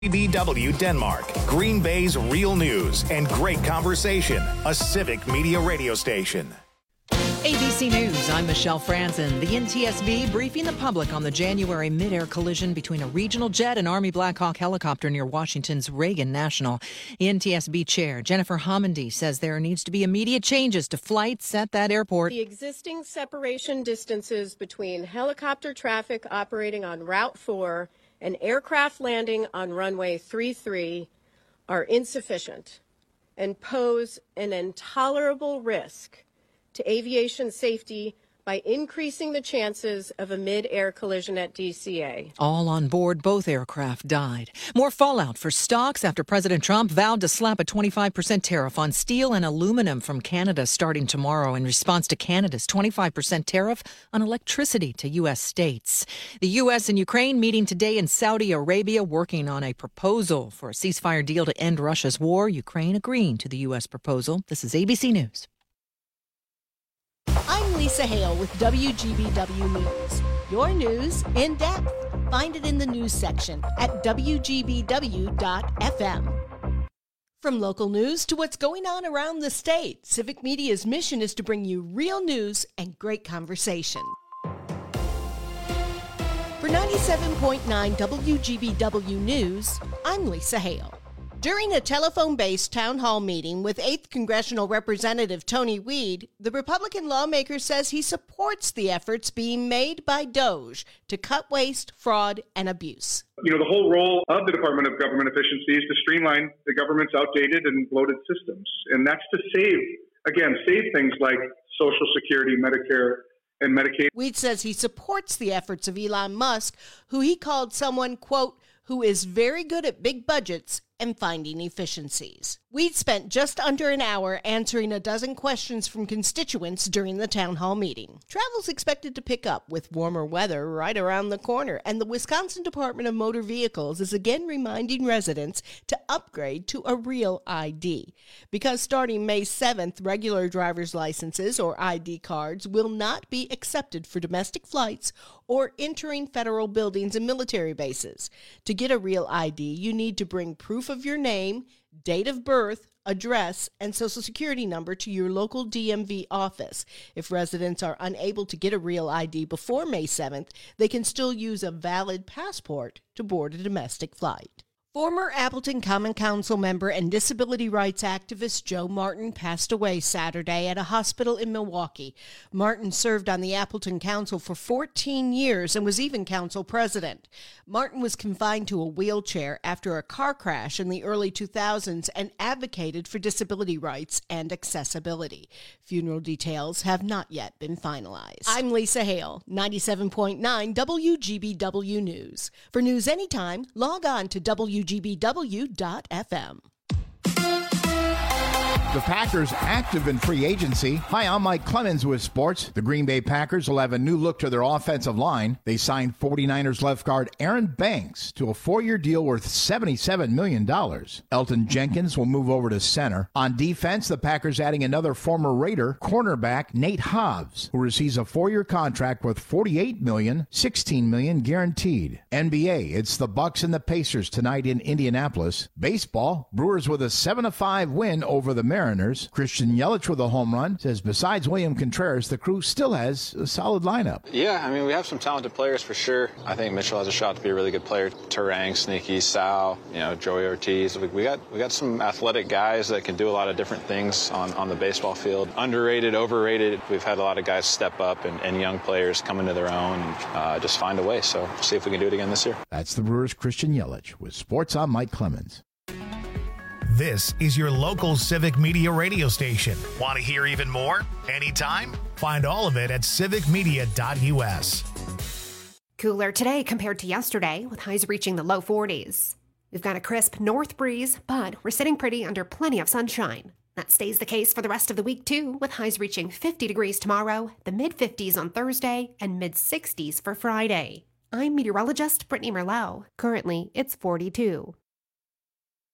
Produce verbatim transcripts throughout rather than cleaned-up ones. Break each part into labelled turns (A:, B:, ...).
A: B B W Denmark, Green Bay's real news and great conversation, a civic media radio station.
B: A B C News, I'm Michelle Franzen. The N T S B briefing the public on the January mid-air collision between a regional jet and Army Black Hawk helicopter near Washington's Reagan National. The N T S B chair, Jennifer Homendy, says there needs to be immediate changes to flights at that airport.
C: The existing separation distances between helicopter traffic operating on Route four and aircraft landing on runway three three are insufficient and pose an intolerable risk to aviation safety by increasing the chances of a mid-air collision at D C A.
B: All on board both aircraft died. More fallout for stocks after President Trump vowed to slap a twenty-five percent tariff on steel and aluminum from Canada starting tomorrow in response to Canada's twenty-five percent tariff on electricity to U S states. The U S and Ukraine meeting today in Saudi Arabia, working on a proposal for a ceasefire deal to end Russia's war. Ukraine agreeing to the U S proposal. This is A B C News.
D: I'm Lisa Hale with W G B W News. Your news in depth. Find it in the news section at W G B W dot F M. From local news to what's going on around the state, Civic Media's mission is to bring you real news and great conversation. For ninety-seven point nine W G B W News, I'm Lisa Hale. During a telephone-based town hall meeting with eighth Congressional Representative Tony Weed, the Republican lawmaker says he supports the efforts being made by DOGE to cut waste, fraud, and abuse.
E: You know, the whole role of the Department of Government Efficiency is to streamline the government's outdated and bloated systems. And that's to save, again, save things like Social Security, Medicare, and Medicaid.
D: Weed says he supports the efforts of Elon Musk, who he called someone, quote, who is very good at big budgets and finding efficiencies. Weed spent just under an hour answering a dozen questions from constituents during the town hall meeting. Travel's expected to pick up with warmer weather right around the corner, and the Wisconsin Department of Motor Vehicles is again reminding residents to upgrade to a real I D. Because starting May seventh, regular driver's licenses or I D cards will not be accepted for domestic flights or entering federal buildings and military bases. To get a real I D, you need to bring proof of your name, date of birth, address, and Social Security number to your local D M V office. If residents are unable to get a real I D before May seventh, they can still use a valid passport to board a domestic flight. Former Appleton Common Council member and disability rights activist Joe Martin passed away Saturday at a hospital in Milwaukee. Martin served on the Appleton Council for fourteen years and was even council president. Martin was confined to a wheelchair after a car crash in the early two thousands and advocated for disability rights and accessibility. Funeral details have not yet been finalized. I'm Lisa Hale, ninety-seven point nine W G B W News. For news anytime, log on to W G B W dot F M.
F: The Packers active in free agency. Hi, I'm Mike Clemens with sports. The Green Bay Packers will have a new look to their offensive line. They signed forty-niners left guard Aaron Banks to a four-year deal worth seventy-seven million dollars. Elton Jenkins will move over to center. On defense, the Packers adding another former Raider, cornerback Nate Hobbs, who receives a four-year contract worth forty-eight million dollars, sixteen million dollars guaranteed. N B A, it's the Bucks and the Pacers tonight in Indianapolis. Baseball, Brewers with a seven to five win over the Mariners. Mariners. Christian Yelich with a home run says besides William Contreras, the crew still has a solid lineup.
G: Yeah, I mean, we have some talented players for sure. I think Mitchell has a shot to be a really good player. Turang, Sneaky, Sal, you know, Joey Ortiz. We, we got we got some athletic guys that can do a lot of different things on, on the baseball field. Underrated, overrated. We've had a lot of guys step up and, and young players come into their own and uh, just find a way. So we'll see if we can do it again this year.
F: That's the Brewers' Christian Yelich with Sports on Mike Clemens.
A: This is your local Civic Media radio station. Want to hear even more? Anytime? Find all of it at civic media dot U S.
H: Cooler today compared to yesterday, with highs reaching the low forties. We've got a crisp north breeze, but we're sitting pretty under plenty of sunshine. That stays the case for the rest of the week, too, with highs reaching fifty degrees tomorrow, the mid-fifties on Thursday, and mid-sixties for Friday. I'm meteorologist Brittany Merlot. Currently, it's forty-two.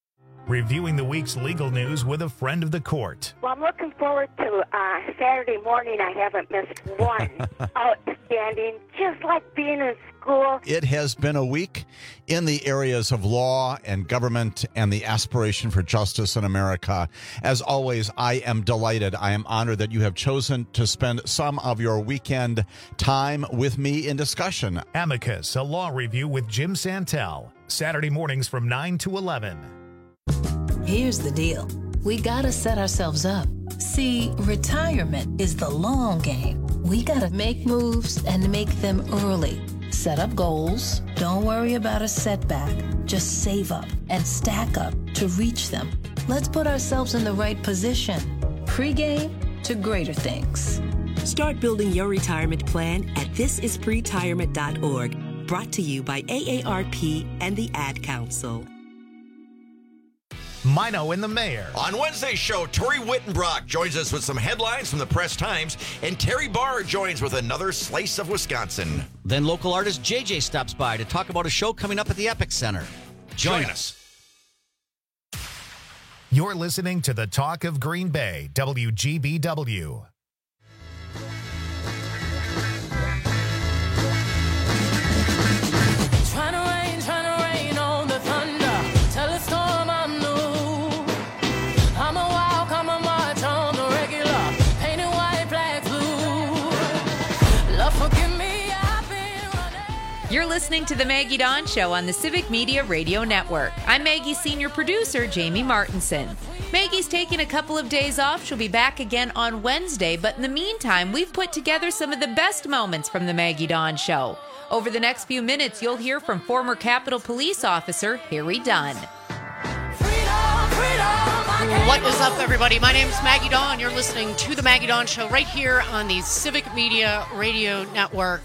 A: reviewing the week's legal news with a friend of the court.
I: Well, I'm looking forward to uh, Saturday morning. I haven't missed one. Outstanding, just like being in school.
J: It has been a week in the areas of law and government and the aspiration for justice in America. As always, I am delighted. I am honored that you have chosen to spend some of your weekend time with me in discussion.
A: Amicus, a law review with Jim Santel. Saturday mornings from nine to eleven.
K: Here's the deal. We gotta set ourselves up. See, retirement is the long game. We gotta make moves and make them early. Set up goals. Don't worry about a setback. Just save up and stack up to reach them. Let's put ourselves in the right position. Pre-game to greater things.
L: Start building your retirement plan at this is pretirement dot org. Brought to you by A A R P and the Ad Council.
A: Mino and the Mayor.
M: On Wednesday's show, Tori Wittenbrock joins us with some headlines from the Press Times, and Terry Barr joins with another slice of Wisconsin.
N: Then local artist J J stops by to talk about a show coming up at the Epic Center. Join, Join us.
A: You're listening to the Talk of Green Bay, W G B W.
O: You're listening to The Maggie Dawn Show on the Civic Media Radio Network. I'm Maggie's senior producer, Jamie Martinson. Maggie's taking a couple of days off. She'll be back again on Wednesday, but in the meantime, we've put together some of the best moments from The Maggie Dawn Show. Over the next few minutes, you'll hear from former Capitol Police Officer Harry Dunn.
P: What is up, everybody? My name is Maggie Dawn. You're listening to The Maggie Dawn Show right here on the Civic Media Radio Network.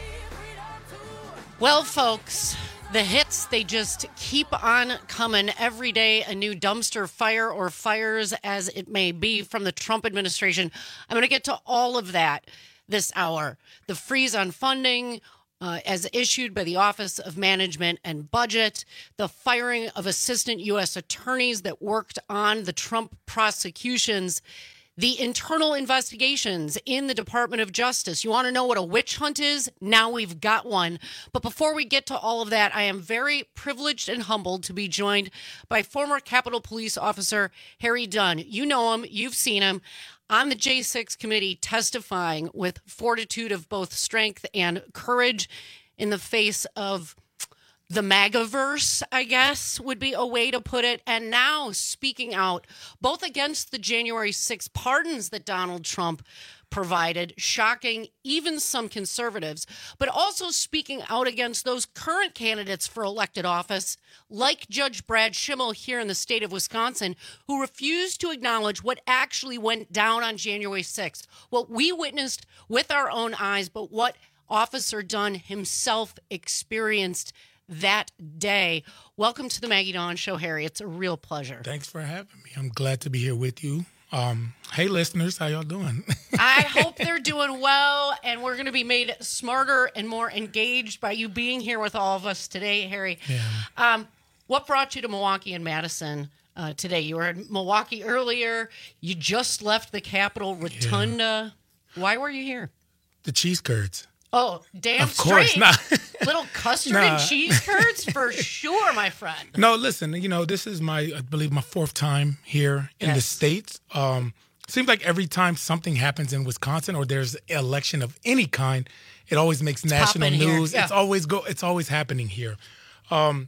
P: Well, folks, the hits, they just keep on coming every day. A new dumpster fire or fires, as it may be, from the Trump administration. I'm going to get to all of that this hour. The freeze on funding, uh, as issued by the Office of Management and Budget. The firing of assistant U S attorneys that worked on the Trump prosecutions. The internal investigations in the Department of Justice. You want to know what a witch hunt is? Now we've got one. But before we get to all of that, I am very privileged and humbled to be joined by former Capitol Police Officer Harry Dunn. You know him. You've seen him on the J six committee testifying with fortitude of both strength and courage in the face of the MAGAverse, I guess, would be a way to put it. And now speaking out both against the January sixth pardons that Donald Trump provided, shocking even some conservatives, but also speaking out against those current candidates for elected office, like Judge Brad Schimmel here in the state of Wisconsin, who refused to acknowledge what actually went down on January sixth, what we witnessed with our own eyes, but what Officer Dunn himself experienced that day. Welcome to the Maggie Dawn Show, Harry. It's a real pleasure.
Q: Thanks for having me. I'm glad to be here with you. Um, hey, listeners, how y'all doing?
P: I hope they're doing well, and we're going to be made smarter and more engaged by you being here with all of us today, Harry.
Q: Yeah.
P: Um, what brought you to Milwaukee and Madison uh, today? You were in Milwaukee earlier. You just left the Capitol Rotunda. Yeah. Why were you here?
Q: The cheese curds.
P: Oh, damn
Q: of course,
P: straight.
Q: nah.
P: Little custard
Q: nah.
P: and cheese curds for sure, my friend.
Q: No, listen, you know, this is my, I believe, my fourth time here in yes. the States. Um, seems like every time something happens in Wisconsin or there's an election of any kind, it always makes it's national news. Yeah. It's always go. It's always happening here. Um,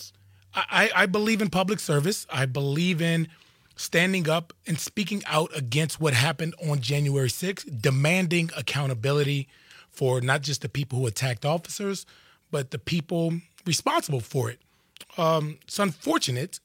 Q: I, I believe in public service. I believe in standing up and speaking out against what happened on January sixth, demanding accountability for not just the people who attacked officers, but the people responsible for it. Um, it's unfortunate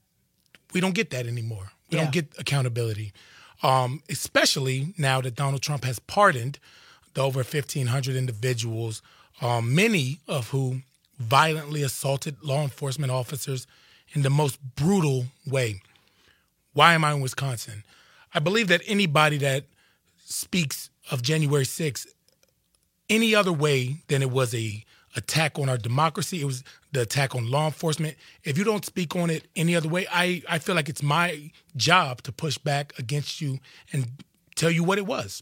Q: we don't get that anymore. We yeah. don't get accountability, um, especially now that Donald Trump has pardoned the over fifteen hundred individuals, um, many of whom violently assaulted law enforcement officers in the most brutal way. Why am I in Wisconsin? I believe that anybody that speaks of January sixth any other way than it was a attack on our democracy, it was the attack on law enforcement. If you don't speak on it any other way, I, I feel like it's my job to push back against you and tell you what it was,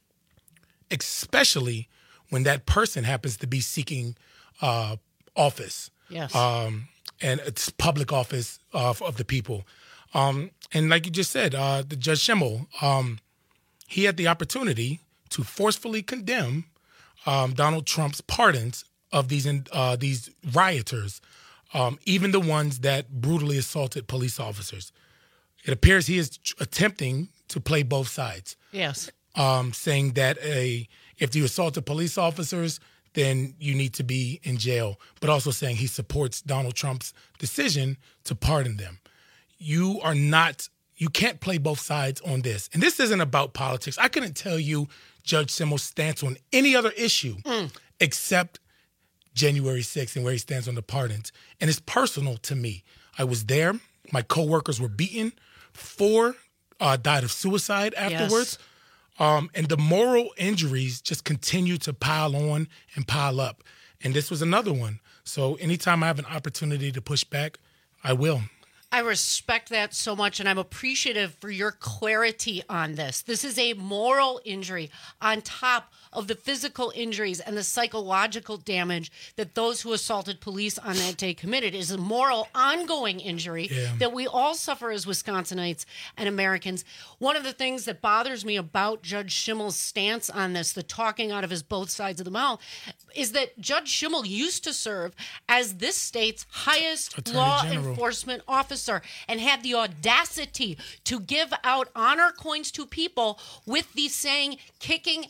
Q: especially when that person happens to be seeking uh, office.
P: Yes.
Q: Um, and it's public office of, of the people. Um, and like you just said, uh, the Judge Schimmel, um, he had the opportunity to forcefully condemn um, Donald Trump's pardons of these uh, these rioters, um, even the ones that brutally assaulted police officers. It appears he is attempting to play both sides.
P: Yes.
Q: Um, saying that a if you assaulted police officers, then you need to be in jail, but also saying he supports Donald Trump's decision to pardon them. You are not, you can't play both sides on this. And this isn't about politics. I couldn't tell you Judge Schimmel's stance on any other issue mm. except January sixth and where he stands on the pardons. And it's personal to me. I was there. My coworkers were beaten. Four uh, died of suicide afterwards. Yes. Um, and the moral injuries just continue to pile on and pile up. And this was another one. So anytime I have an opportunity to push back, I will.
P: I respect that so much, and I'm appreciative for your clarity on this. This is a moral injury on top of the physical injuries and the psychological damage that those who assaulted police on that day committed. It is a moral, ongoing injury yeah. that we all suffer as Wisconsinites and Americans. One of the things that bothers me about Judge Schimmel's stance on this, the talking out of his both sides of the mouth, is that Judge Schimmel used to serve as this state's highest Attorney law General. enforcement officer and had the audacity to give out honor coins to people with the saying, kicking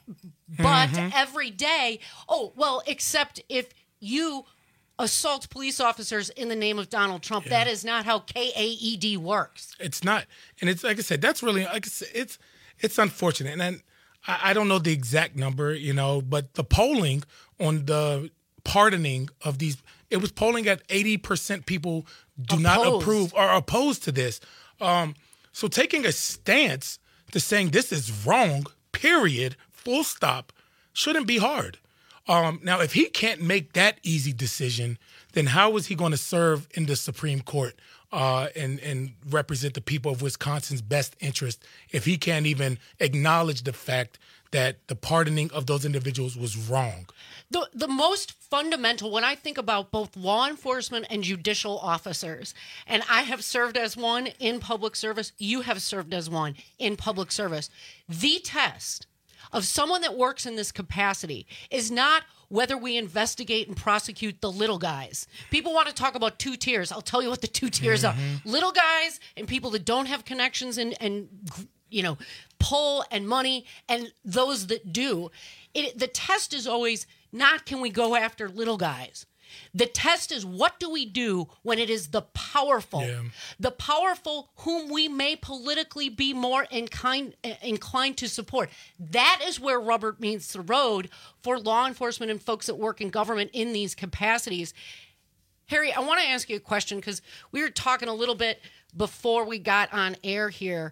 P: butt mm-hmm. every day. Oh, well, except if you assault police officers in the name of Donald Trump. Yeah. That is not how K A E D works.
Q: It's not. And it's like I said, that's really, like I said, it's, it's unfortunate. And then I, I don't know the exact number, you know, but the polling on the pardoning of these, it was polling at eighty percent people do opposed. not approve or are opposed to this. Um, so taking a stance to saying this is wrong, period, full stop, shouldn't be hard. Um, now, if he can't make that easy decision, then how is he going to serve in the Supreme Court uh, and, and represent the people of Wisconsin's best interest if he can't even acknowledge the fact that the pardoning of those individuals was wrong?
P: The the most fundamental, when I think about both law enforcement and judicial officers, and I have served as one in public service, you have served as one in public service, the test of someone that works in this capacity is not whether we investigate and prosecute the little guys. People want to talk about two tiers. I'll tell you what the two tiers mm-hmm. are. Little guys and people that don't have connections and, and you know, pull and money, and those that do. It, the test is always not can we go after little guys. The test is what do we do when it is the powerful, yeah. the powerful whom we may politically be more inclined, inclined to support. That is where rubber meets the road for law enforcement and folks that work in government in these capacities. Harry, I want to ask you a question because we were talking a little bit before we got on air here.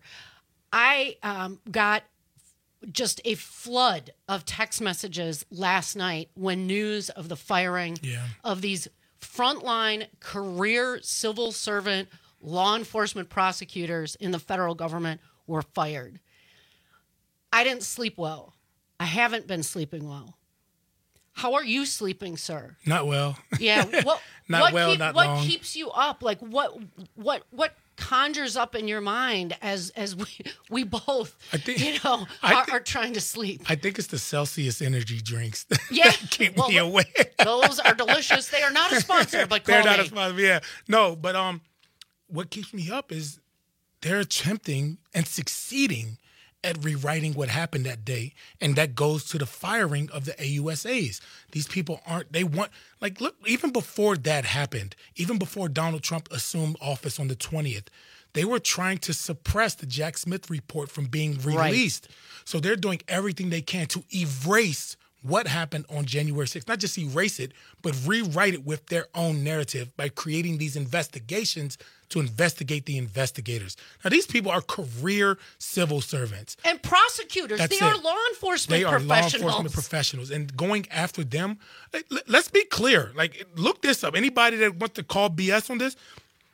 P: I um, got just a flood of text messages last night when news of the firing yeah. of these frontline career civil servant law enforcement prosecutors in the federal government were fired. I didn't sleep well. I haven't been sleeping well. How are you sleeping, sir?
Q: Not well.
P: Yeah. What,
Q: not
P: what
Q: well,
P: keep,
Q: not
P: what
Q: long.
P: What keeps you up? Like what what what conjures up in your mind as as we we both I think, you know are, th- are trying to sleep?
Q: I think it's the Celsius energy drinks
P: yeah.
Q: that keep
P: well,
Q: me awake.
P: Those are delicious. They are not a sponsor, but
Q: they're
P: call
Q: not
P: me.
Q: a sponsor. Yeah, no, but um, what keeps me up is they're attempting and succeeding at rewriting what happened that day, and that goes to the firing of the A U S As. These people aren't, they want, like, look, even before that happened, even before Donald Trump assumed office on the twentieth, they were trying to suppress the Jack Smith report from being released. Right. So they're doing everything they can to erase what happened on January sixth. Not just erase it, but rewrite it with their own narrative by creating these investigations to investigate the investigators. Now, these people are career civil servants.
P: And prosecutors.
Q: That's
P: they
Q: it.
P: are law enforcement
Q: they are
P: professionals.
Q: law enforcement professionals. And going after them, let's be clear. Like, look this up. Anybody that wants to call B S on this,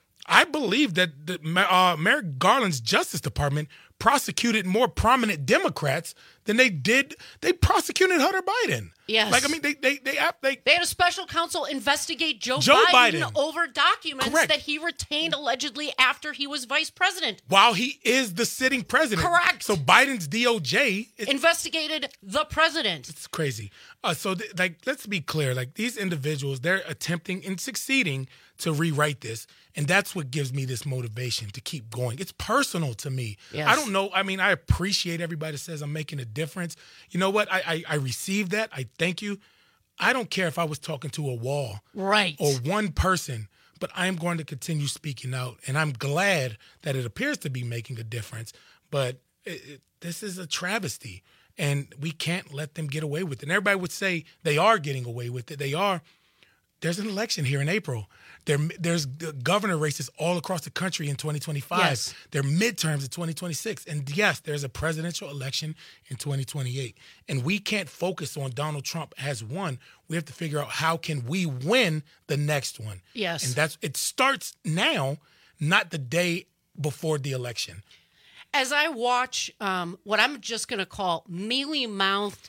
Q: I believe that the, uh, Merrick Garland's Justice Department prosecuted more prominent Democrats than they did. They prosecuted Hunter Biden.
P: Yes.
Q: Like, I mean, they they they they,
P: they had a special counsel investigate Joe,
Q: Joe
P: Biden,
Q: Biden
P: over documents
Q: Correct.
P: that he retained allegedly after he was vice president.
Q: While he is the sitting president.
P: Correct.
Q: So Biden's D O J is,
P: investigated the president.
Q: It's crazy. Uh, so, th- like, let's be clear. Like, these individuals, they're attempting and succeeding to rewrite this. And that's what gives me this motivation to keep going. It's personal to me.
P: Yes.
Q: I don't know. I mean, I appreciate everybody that says I'm making a difference. You know what? I, I, I received that. I thank you. I don't care if I was talking to a wall.
P: Right.
Q: Or one person, but I'm going to continue speaking out. And I'm glad that it appears to be making a difference. But it, it, this is a travesty. And we can't let them get away with it. And everybody would say they are getting away with it. They are. There's an election here in April. There, there's governor races all across the country in twenty twenty-five.
P: Yes.
Q: There are midterms in twenty twenty-six. And yes, there's a presidential election in twenty twenty-eight. And we can't focus on Donald Trump as won. We have to figure out how can we win the next one.
P: Yes.
Q: And that's it starts now, not the day before the election.
P: As I watch um, what I'm just going to call mealy-mouthed,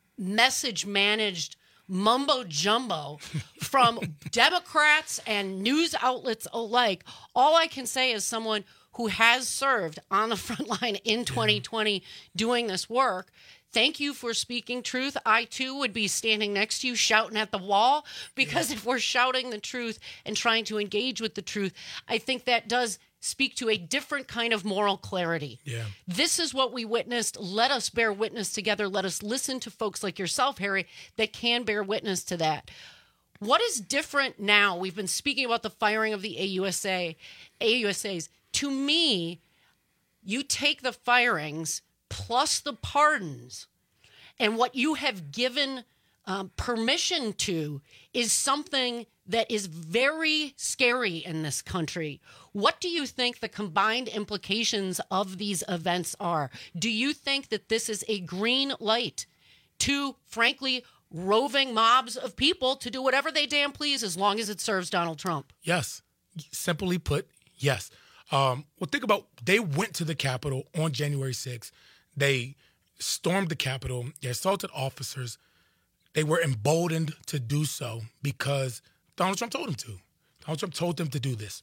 P: message-managed mumbo jumbo from Democrats and news outlets alike, all I can say as someone who has served on the front line in twenty twenty doing this work, thank you for speaking truth. I, too, would be standing next to you shouting at the wall, because if we're shouting the truth and trying to engage with the truth, I think that does speak to a different kind of moral clarity.
Q: Yeah.
P: This is what we witnessed. Let us bear witness together. Let us listen to folks like yourself, Harry, that can bear witness to that. What is different now? We've been speaking about the firing of the A U S A, A U S As. To me, you take the firings plus the pardons, and what you have given um, permission to is something that is very scary in this country. What do you think the combined implications of these events are? Do you think that this is a green light to, frankly, roving mobs of people to do whatever they damn please as long as it serves Donald Trump?
Q: Yes. Simply put, yes. Um, well, think about, they went to the Capitol on January sixth. They stormed the Capitol. They assaulted officers. They were emboldened to do so because Donald Trump told them to. Donald Trump told them to do this.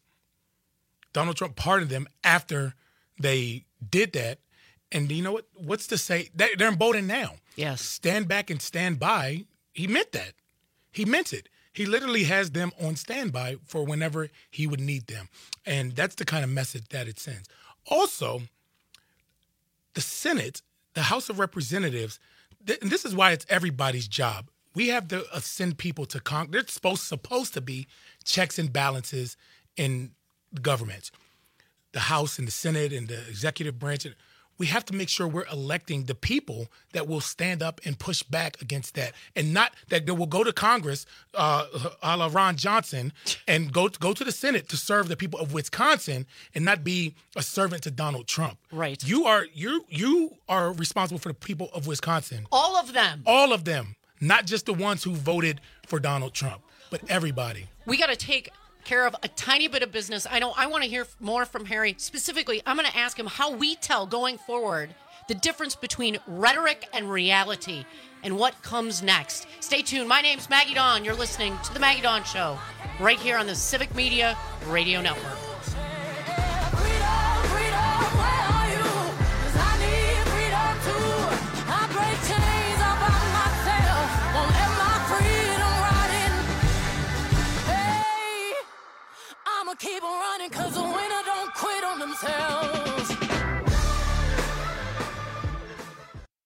Q: Donald Trump pardoned them after they did that. And you know what? What's to say? They're emboldened now.
P: Yes.
Q: Stand back and stand by. He meant that. He meant it. He literally has them on standby for whenever he would need them. And that's the kind of message that it sends. Also, the Senate, the House of Representatives, th- and this is why it's everybody's job. We have to uh, send people to Congress. There's supposed, supposed to be checks and balances in the government, the House and the Senate and the executive branch. We have to make sure we're electing the people that will stand up and push back against that, and not that they will go to Congress, uh, a la Ron Johnson, and go to, go to the Senate to serve the people of Wisconsin and not be a servant to Donald Trump.
P: Right.
Q: You are you you are responsible for the people of Wisconsin.
P: All of them.
Q: All of them, not just the ones who voted for Donald Trump, but everybody.
P: We got to take care of a tiny bit of business. I know I want to hear more from Harry. Specifically, I'm going to ask him how we tell going forward the difference between rhetoric and reality and what comes next. Stay tuned. My name's Maggie Dawn. You're listening to The Maggie Dawn Show right here on the Civic Media Radio Network.
R: Keep on running, cause the winner don't quit on themselves.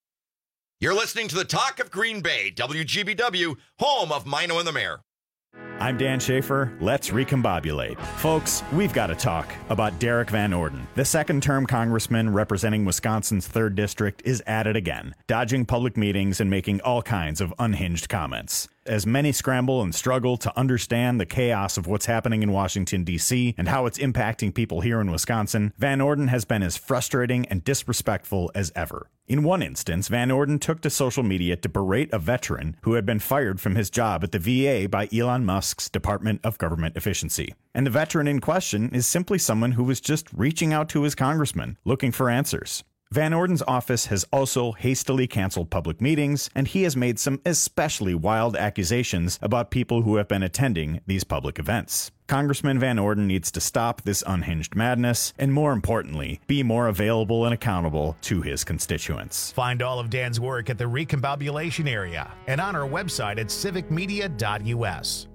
M: You're listening to the Talk of Green Bay, W G B W, home of Mino and the Mayor.
S: I'm Dan Schaefer. Let's recombobulate. Folks, we've got to talk about Derek Van Orden. The second-term congressman representing Wisconsin's third District is at it again, dodging public meetings and making all kinds of unhinged comments. As many scramble and struggle to understand the chaos of what's happening in Washington, D C and how it's impacting people here in Wisconsin, Van Orden has been as frustrating and disrespectful as ever. In one instance, Van Orden took to social media to berate a veteran who had been fired from his job at the V A by Elon Musk's Department of Government Efficiency. And the veteran in question is simply someone who was just reaching out to his congressman, looking for answers. Van Orden's office has also hastily canceled public meetings, and he has made some especially wild accusations about people who have been attending these public events. Congressman Van Orden needs to stop this unhinged madness, and more importantly, be more available and accountable to his constituents.
A: Find all of Dan's work at the Recombobulation area and on our website at civic media dot u s.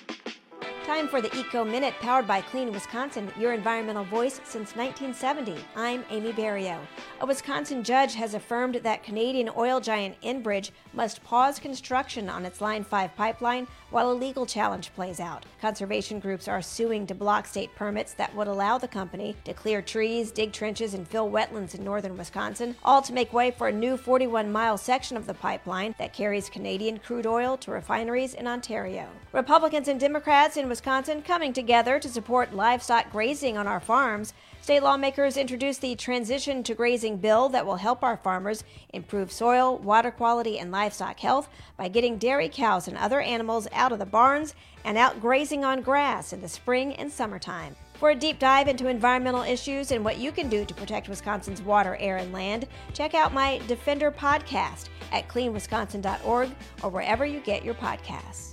T: Time for the Eco Minute, powered by Clean Wisconsin, your environmental voice since nineteen seventy. I'm Amy Barrio. A Wisconsin judge has affirmed that Canadian oil giant Enbridge must pause construction on its Line five pipeline while a legal challenge plays out. Conservation groups are suing to block state permits that would allow the company to clear trees, dig trenches, and fill wetlands in northern Wisconsin, all to make way for a new forty-one mile section of the pipeline that carries Canadian crude oil to refineries in Ontario. Republicans and Democrats in Wisconsin coming together to support livestock grazing on our farms. State lawmakers introduced the Transition to Grazing bill that will help our farmers improve soil, water quality, and livestock health by getting dairy cows and other animals out of the barns and out grazing on grass in the spring and summertime. For a deep dive into environmental issues and what you can do to protect Wisconsin's water, air, and land, check out my Defender podcast at clean wisconsin dot org or wherever you get your podcasts.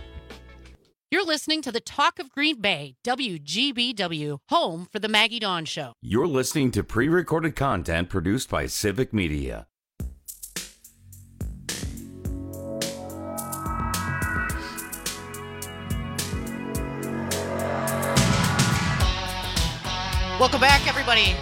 P: You're listening to the Talk of Green Bay, W G B W, home for the Maggie Dawn Show.
U: You're listening to pre-recorded content produced by Civic Media.
P: Welcome back, everybody.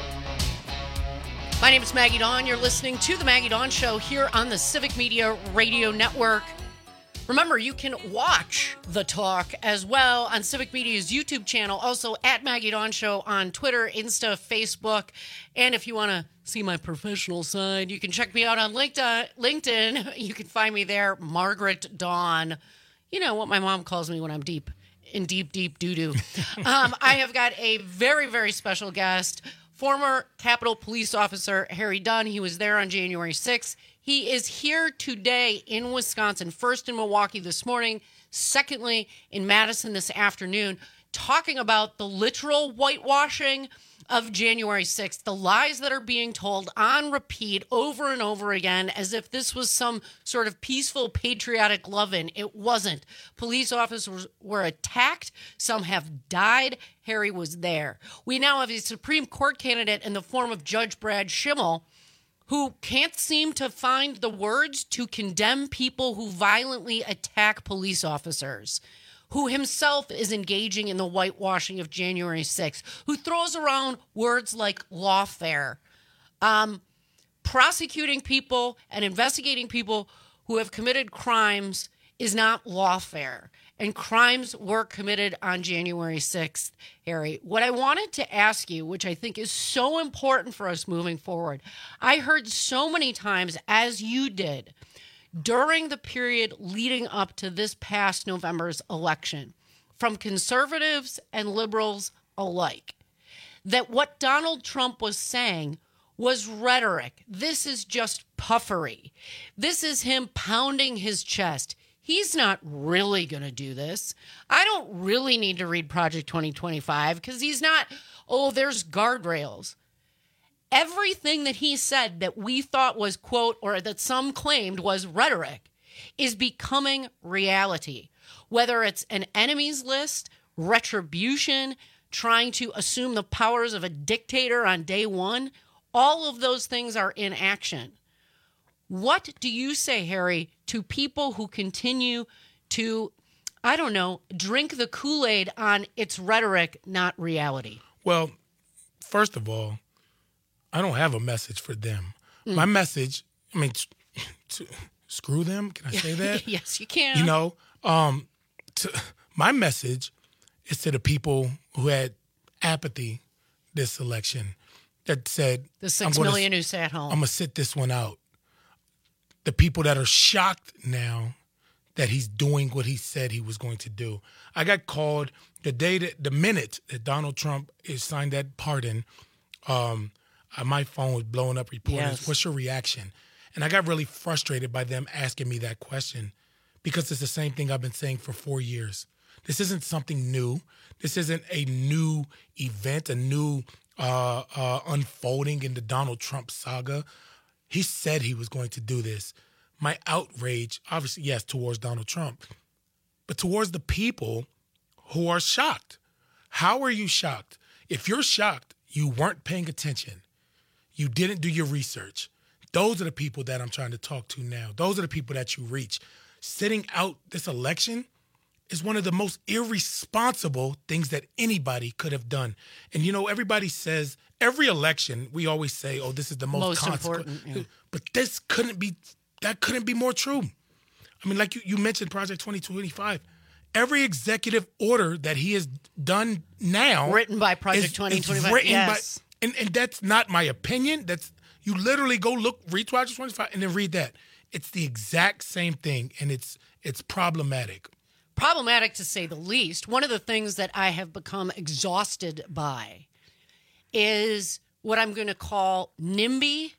P: My name is Maggie Dawn. You're listening to the Maggie Dawn Show here on the Civic Media Radio Network. Remember, you can watch the talk as well on Civic Media's YouTube channel, also at Maggie Dawn Show on Twitter, Insta, Facebook. And if you want to see my professional side, you can check me out on LinkedIn. You can find me there, Margaret Dawn. You know what my mom calls me when I'm deep in deep, deep doo-doo. um, I have got a very, very special guest, former Capitol Police Officer Harry Dunn. He was there on January sixth. He is here today in Wisconsin, first in Milwaukee this morning, secondly in Madison this afternoon, talking about the literal whitewashing of January sixth, the lies that are being told on repeat over and over again as if this was some sort of peaceful, patriotic love-in. It wasn't. Police officers were attacked. Some have died. Harry was there. We now have a Supreme Court candidate in the form of Judge Brad Schimmel, who can't seem to find the words to condemn people who violently attack police officers, who himself is engaging in the whitewashing of January sixth, who throws around words like lawfare, um, prosecuting people and investigating people who have committed crimes is not lawfare. And crimes were committed on January sixth, Harry. What I wanted to ask you, which I think is so important for us moving forward, I heard so many times, as you did, during the period leading up to this past November's election, from conservatives and liberals alike, that what Donald Trump was saying was rhetoric. This is just puffery. This is him pounding his chest. He's not really going to do this. I don't really need to read Project twenty twenty-five because he's not, oh, there's guardrails. Everything that he said that we thought was, quote, or that some claimed was rhetoric is becoming reality. Whether it's an enemies list, retribution, trying to assume the powers of a dictator on day one, all of those things are in action. What do you say, Harry, to people who continue to, I don't know, drink the Kool-Aid on its rhetoric, not reality?
Q: Well, first of all, I don't have a message for them. Mm. My message, I mean, t- screw them. Can I say that?
P: Yes, you can.
Q: You know, um, to, My message is to the people who had apathy this election, that said,
P: the six
Q: I'm gonna,
P: million who sat home.
Q: I'm going to sit this one out. The people that are shocked now that he's doing what he said he was going to do. I got called the day that, the minute that Donald Trump is signed that pardon, um, my phone was blowing up reporters.
P: Yes.
Q: What's your reaction? And I got really frustrated by them asking me that question, because it's the same thing I've been saying for four years. This isn't something new. This isn't a new event, a new uh, uh, unfolding in the Donald Trump saga. He said he was going to do this. My outrage, obviously, yes, towards Donald Trump, but towards the people who are shocked. How are you shocked? If you're shocked, you weren't paying attention. You didn't do your research. Those are the people that I'm trying to talk to now. Those are the people that you reach. Sitting out this election is one of the most irresponsible things that anybody could have done. And, you know, everybody says, every election, we always say, oh, this is the most,
P: most
Q: consequent.
P: important. Yeah.
Q: But this couldn't be, that couldn't be more true. I mean, like you, you mentioned Project twenty twenty-five. Every executive order that he has done now.
P: Written by Project
Q: is,
P: twenty twenty-five,
Q: is written
P: yes.
Q: By, and, and that's not my opinion. That's, you literally go look, read Project twenty-five and then read that. It's the exact same thing, and it's it's problematic.
P: Problematic to say the least. One of the things that I have become exhausted by is what I'm going to call NIMBY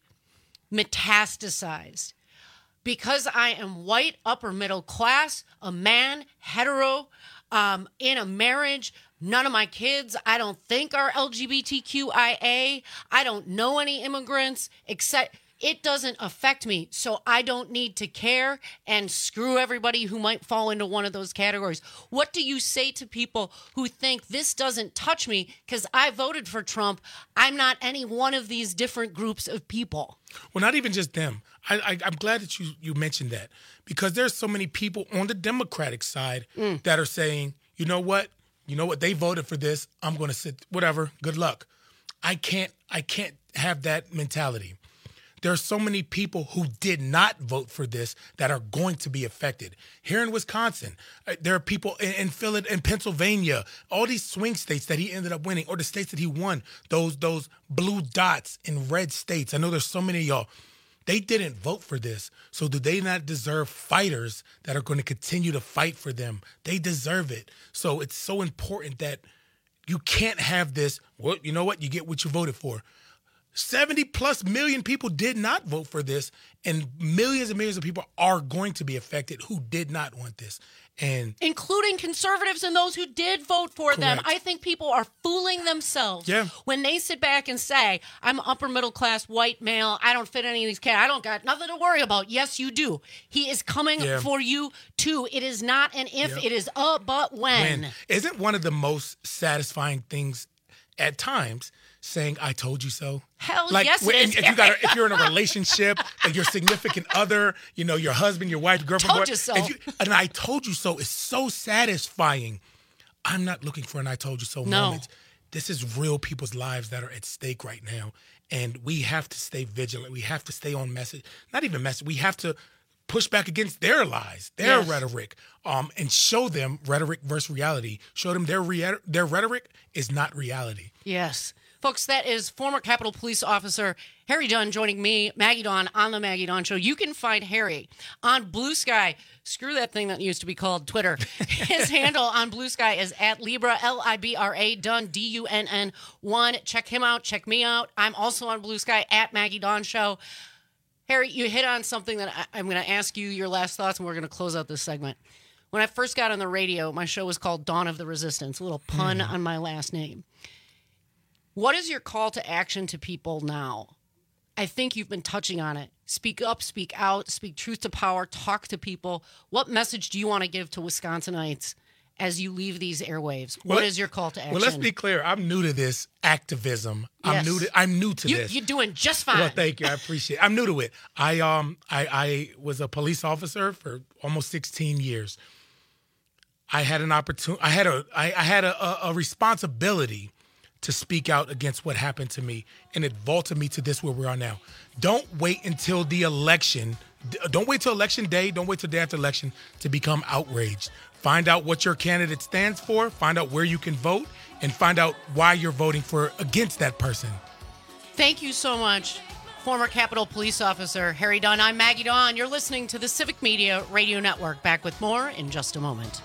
P: metastasized. Because I am white, upper middle class, a man, hetero, um, in a marriage, none of my kids, I don't think, are L G B T Q I A. I don't know any immigrants, except it doesn't affect me, so I don't need to care, and screw everybody who might fall into one of those categories. What do you say to people who think this doesn't touch me because I voted for Trump? I'm not any one of these different groups of people.
Q: Well, not even just them. I, I, I'm glad that you, you mentioned that, because there's so many people on the Democratic side mm. that are saying, you know what? You know what? They voted for this. I'm going to sit, whatever. Good luck. I can't, I can't have that mentality. There are so many people who did not vote for this that are going to be affected. Here in Wisconsin, there are people in, in Philadelphia, in Pennsylvania, all these swing states that he ended up winning, or the states that he won, those those blue dots in red states. I know there's so many of y'all. They didn't vote for this. So do they not deserve fighters that are going to continue to fight for them? They deserve it. So it's so important that you can't have this, well, you know what? You get what you voted for. seventy plus million people did not vote for this, and millions and millions of people are going to be affected who did not want this. And
P: including conservatives and those who did vote for
Q: correct.
P: them. I think people are fooling themselves
Q: yeah.
P: when they sit back and say, I'm upper middle class, white male, I don't fit any of these categories, I don't got nothing to worry about. Yes, you do. He is coming
Q: yeah.
P: for you too. It is not an if,
Q: yep.
P: it is a but when.
Q: when. Isn't one of the most satisfying things at times saying "I told you so"?
P: Hell
Q: like,
P: yes,
Q: when,
P: it is.
Q: If you got, a, if you're in a relationship, like your significant other, you know, your husband, your wife, girlfriend,
P: told
Q: boy,
P: you so.
Q: If you, and I told you so is so satisfying. I'm not looking for an "I told you so"
P: no.
Q: moment. This is real people's lives that are at stake right now, and we have to stay vigilant. We have to stay on message. Not even message. We have to push back against their lies, their
P: yes.
Q: rhetoric, um, and show them rhetoric versus reality. Show them their rea- their rhetoric is not reality.
P: Yes. Folks, that is former Capitol Police Officer Harry Dunn joining me, Maggie Dawn, on the Maggie Dawn Show. You can find Harry on Blue Sky. Screw that thing that used to be called Twitter. His handle on Blue Sky is at Libra, L I B R A, Dunn, D U N N one. Check him out. Check me out. I'm also on Blue Sky at Maggie Dawn Show. Harry, you hit on something that I, I'm going to ask you your last thoughts, and we're going to close out this segment. When I first got on the radio, my show was called Dawn of the Resistance, a little pun mm. on my last name. What is your call to action to people now? I think you've been touching on it. Speak up, speak out, speak truth to power, talk to people. What message do you want to give to Wisconsinites as you leave these airwaves? What
Q: well,
P: is your call to action?
Q: Well, let's be clear. I'm new to this activism. I'm
P: yes.
Q: new to I'm new to
P: you,
Q: this.
P: You're doing just fine.
Q: Well, thank you. I appreciate it. I'm new to it. I um I, I was a police officer for almost sixteen years. I had an opportunity. I had a I, I had a, a, a responsibility to speak out against what happened to me, and it vaulted me to this where we are now. Don't wait until the election. Don't wait till election day. Don't wait till day after election to become outraged. Find out what your candidate stands for. Find out where you can vote, and find out why you're voting for against that person.
P: Thank you so much, former Capitol Police Officer Harry Dunn. I'm Maggie Dawn. You're listening to the Civic Media Radio Network. Back with more in just a moment.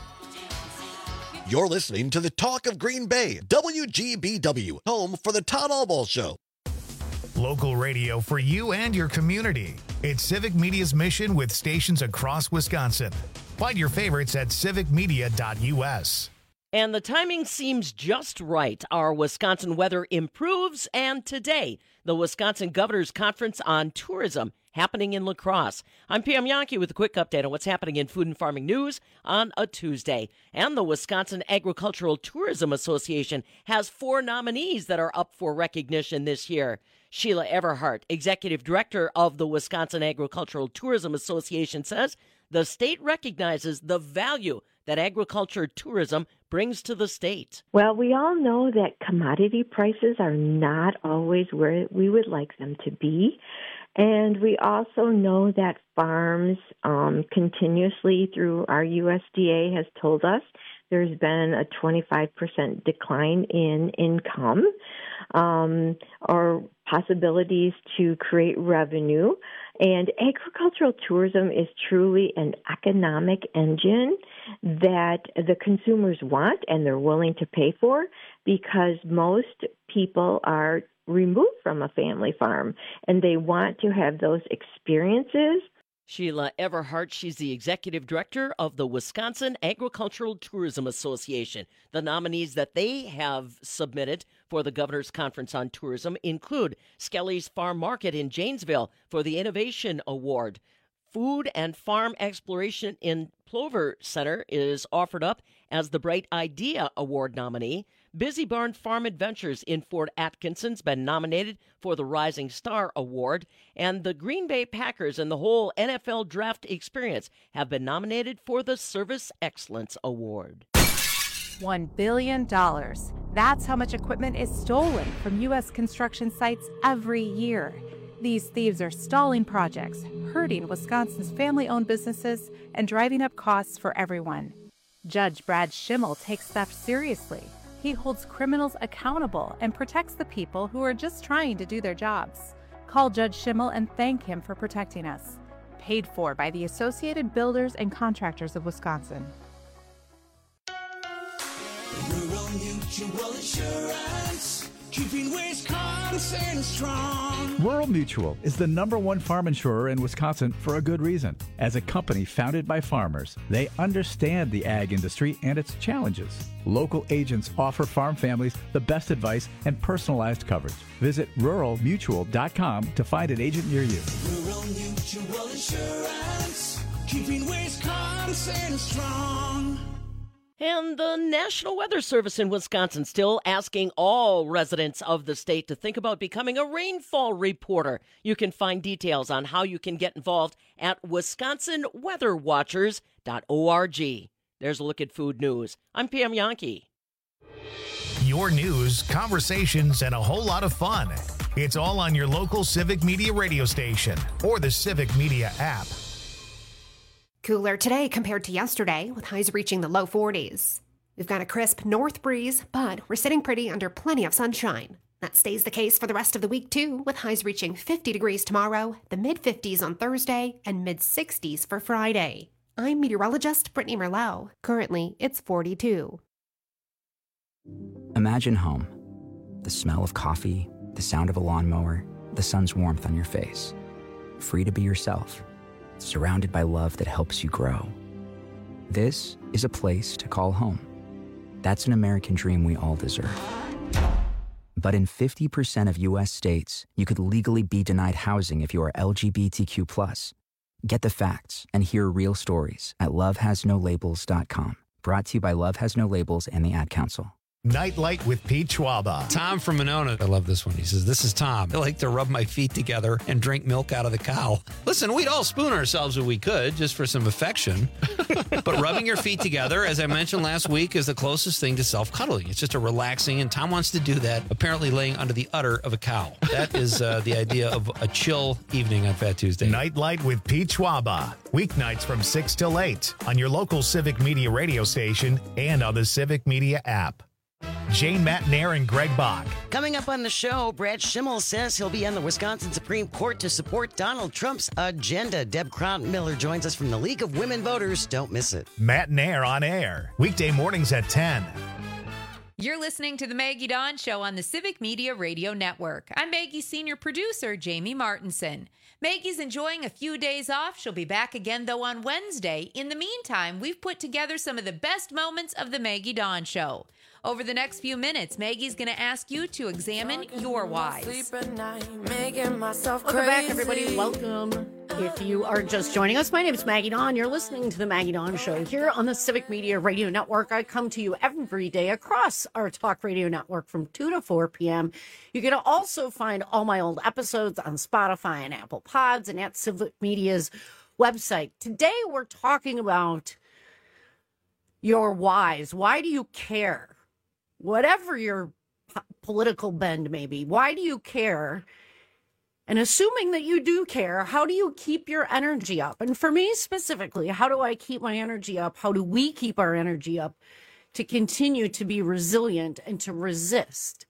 C: You're listening to the Talk of Green Bay, W G B W, home for the Todd Albaugh Show.
A: Local radio for you and your community. It's Civic Media's mission with stations across Wisconsin. Find your favorites at civic media dot u s.
V: And the timing seems just right. Our Wisconsin weather improves, and today, the Wisconsin Governor's Conference on Tourism happening in La Crosse. I'm Pam Yankee with a quick update on what's happening in food and farming news on a Tuesday. And the Wisconsin Agricultural Tourism Association has four nominees that are up for recognition this year. Sheila Everhart, Executive Director of the Wisconsin Agricultural Tourism Association, says the state recognizes the value that agriculture tourism brings to the state.
W: Well, we all know that commodity prices are not always where we would like them to be. And we also know that farms um, continuously through our U S D A has told us there's been a twenty-five percent decline in income um, or possibilities to create revenue. And agricultural tourism is truly an economic engine that the consumers want and they're willing to pay for, because most people are removed from a family farm and they want to have those experiences.
V: Sheila Everhart, she's the Executive Director of the Wisconsin Agricultural Tourism Association. The nominees that they have submitted for the Governor's Conference on Tourism include Skelly's Farm Market in Janesville for the Innovation Award. Food and Farm Exploration in Plover Center is offered up as the Bright Idea Award nominee. Busy Barn Farm Adventures in Fort Atkinson's been nominated for the Rising Star Award, and the Green Bay Packers and the whole N F L Draft Experience have been nominated for the Service Excellence Award.
X: One billion dollars. That's how much equipment is stolen from U S construction sites every year. These thieves are stalling projects, hurting Wisconsin's family-owned businesses, and driving up costs for everyone. Judge Brad Schimmel takes theft seriously. He holds criminals accountable and protects the people who are just trying to do their jobs. Call Judge Schimmel and thank him for protecting us. Paid for by the Associated Builders and Contractors of Wisconsin.
R: Rural Mutual Insurance, keeping Wisconsin strong.
Y: Rural Mutual is the number one farm insurer in Wisconsin for a good reason. As a company founded by farmers, they understand the ag industry and its challenges. Local agents offer farm families the best advice and personalized coverage. Visit rural mutual dot com to find an agent near you.
R: Rural Mutual Insurance, keeping Wisconsin strong.
V: And the National Weather Service in Wisconsin still asking all residents of the state to think about becoming a rainfall reporter. You can find details on how you can get involved at wisconsin weather watchers dot org. There's a look at food news. I'm Pam Yankee.
A: Your news, conversations, and a whole lot of fun. It's all on your local Civic Media radio station or the Civic Media app.
H: Cooler today compared to yesterday, with highs reaching the low forties. We've got a crisp north breeze, but we're sitting pretty under plenty of sunshine. That stays the case for the rest of the week, too, with highs reaching fifty degrees tomorrow, the mid-fifties on Thursday, and mid-sixties for Friday. I'm meteorologist Brittany Merlot. Currently, it's forty-two.
Z: Imagine home. The smell of coffee, the sound of a lawnmower, the sun's warmth on your face. Free to be yourself. Surrounded by love that helps you grow. This is a place to call home. That's an American dream we all deserve. But in fifty percent of U S states, you could legally be denied housing if you are L G B T Q plus. Get the facts and hear real stories at love has no labels dot com. Brought to you by Love Has No Labels and the Ad Council.
A: Nightlight with Pete Schwaba.
B: Tom from Monona. I love this one. He says, this is Tom. I like to rub my feet together and drink milk out of the cow. Listen, we'd all spoon ourselves if we could, just for some affection. But rubbing your feet together, as I mentioned last week, is the closest thing to self-cuddling. It's just a relaxing, and Tom wants to do that, apparently laying under the udder of a cow. That is uh, the idea of a chill evening on Fat Tuesday.
A: Nightlight with Pete Schwaba. Weeknights from six till eight on your local Civic Media radio station and on the Civic Media app. Jane Matnair and Greg Bach.
D: Coming up on the show, Brad Schimmel says he'll be on the Wisconsin Supreme Court to support Donald Trump's agenda. Deb Crown-Miller joins us from the League of Women Voters. Don't miss it.
A: Matnair on air. Weekday mornings at ten.
O: You're listening to the Maggie Dawn Show on the Civic Media Radio Network. I'm Maggie's senior producer, Jamie Martinson. Maggie's enjoying a few days off. She'll be back again, though, on Wednesday. In the meantime, we've put together some of the best moments of the Maggie Dawn Show. Over the next few minutes, Maggie's going to ask you to examine your whys.
P: Welcome back, everybody. Welcome. If you are just joining us, my name is Maggie Dawn. You're listening to the Maggie Dawn Show here on the Civic Media Radio Network. I come to you every day across our talk radio network from two to four p.m. You can also find all my old episodes on Spotify and Apple Pods and at Civic Media's website. Today, we're talking about your whys. Why do you care? Whatever your po- political bend may be, why do you care? And assuming that you do care, how do you keep your energy up? And for me specifically, how do I keep my energy up? How do we keep our energy up to continue to be resilient and to resist?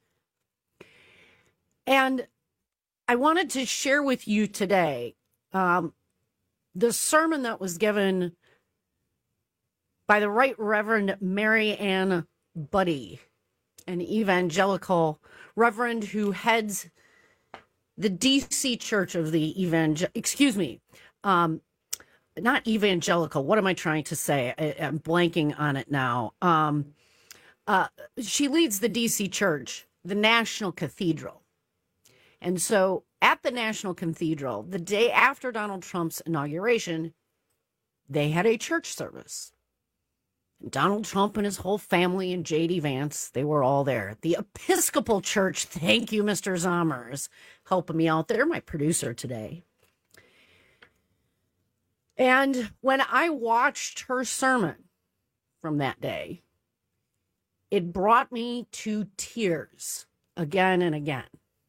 P: And I wanted to share with you today um, the sermon that was given by the Right Reverend Mary Ann Buddy, an evangelical reverend who heads the D C Church of the Evangel... Excuse me. Um, not evangelical. What am I trying to say? I, I'm blanking on it now. Um, uh, she leads the D C Church, the National Cathedral. And so at the National Cathedral, the day after Donald Trump's inauguration, they had a church service. Donald Trump and his whole family and J D Vance, they were all there. The Episcopal Church, thank you, Mister Zommers, helping me out there, my producer today. And when I watched her sermon from that day, it brought me to tears again and again.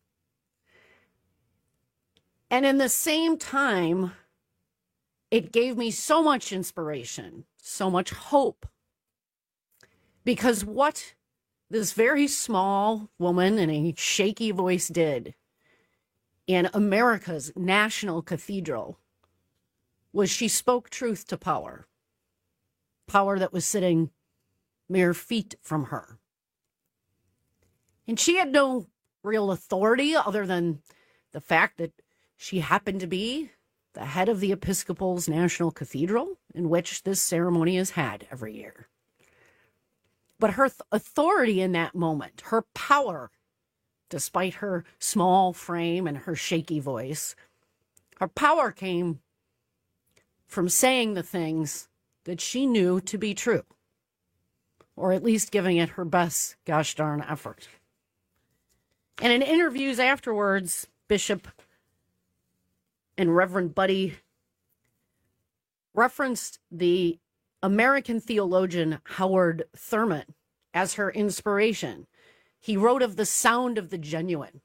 P: And in the same time, it gave me so much inspiration, so much hope. Because what this very small woman in a shaky voice did in America's National Cathedral was she spoke truth to power. Power that was sitting mere feet from her. And she had no real authority other than the fact that she happened to be the head of the Episcopal's National Cathedral, in which this ceremony is had every year. But her th- authority in that moment, her power, despite her small frame and her shaky voice, her power came from saying the things that she knew to be true, or at least giving it her best gosh darn effort. And in interviews afterwards, Bishop and Reverend Buddy referenced the American theologian Howard Thurman as her inspiration. He wrote of the sound of the genuine.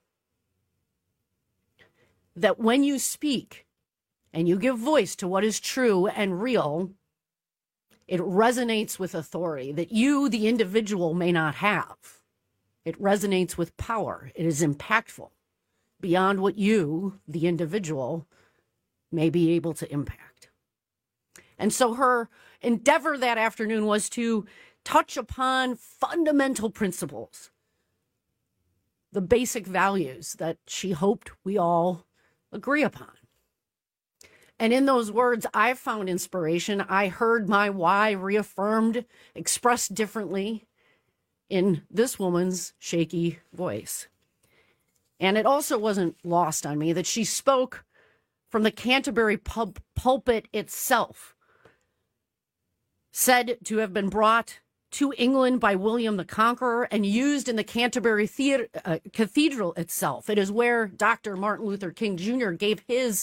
P: That when you speak and you give voice to what is true and real, it resonates with authority that you, the individual, may not have. It resonates with power. It is impactful beyond what you, the individual, may be able to impact. And so her endeavor that afternoon was to touch upon fundamental principles, the basic values that she hoped we all agree upon. And in those words, I found inspiration. I heard my why reaffirmed, expressed differently in this woman's shaky voice. And it also wasn't lost on me that she spoke from the Canterbury pub- pulpit itself, said to have been brought to England by William the Conqueror and used in the Canterbury Theater, uh, Cathedral itself. It is where Doctor Martin Luther King Junior gave his